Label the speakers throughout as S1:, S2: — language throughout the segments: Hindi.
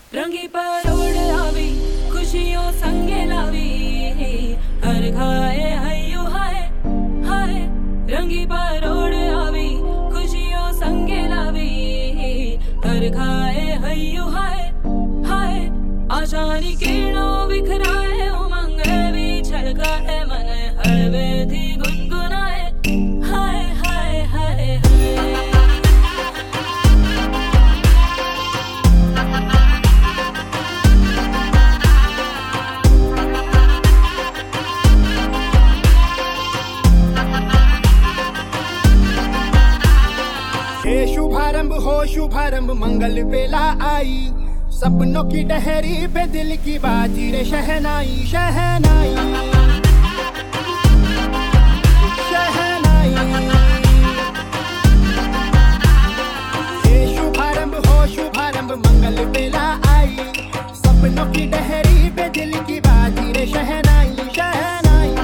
S1: रंगी परोड़ आवी खुशियों संगे लावी हर खाए हयो हाय हाय रंगी परोड़ आवी खुशियों संगे लावी हर खाए हयो हाय हाय आशानी किरणों बिखराए उमंग भी छलकाए मन हड़वे थी गुनगुनाए हाय हाय हाय हाय।
S2: शुभारंभ हो शुभारंभ मंगल बेला आई सपनों की डहरी पे दिल की बाजी रे शहनाई शहनाई शहनाई। हे शुभारंभ हो शुभारंभ मंगल बेला आई सपनों की डहरी पे दिल की बाजी रे शहनाई शहनाई।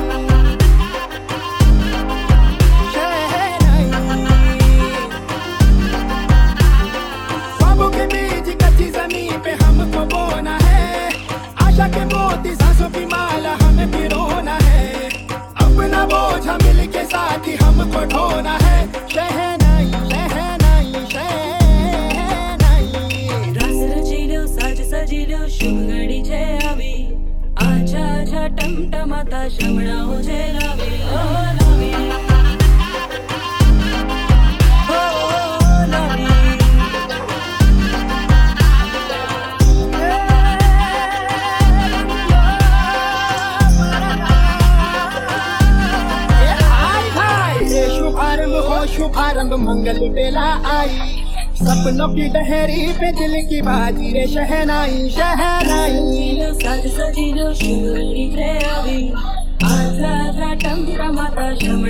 S2: आशा के मोती सांसों की माला हमें पिरोना है अपना बोझ मिल के साथ ही हमको ढोना है शहनाई शहनाई शहनाई।
S1: रस रचीलो साज सजीलो शुभ घड़ी छे आवी आजा आजा टमटमाता शमणा हो जे लावी ओ लावी
S2: शुभारंभ मंगल बेला आई सपनों की डहरी पे दिल की बाजी रे शहनाई शहनाई।
S1: साज सजीलो शुभ घड़ी छे आवी आजा आजा टमटमाता शमणा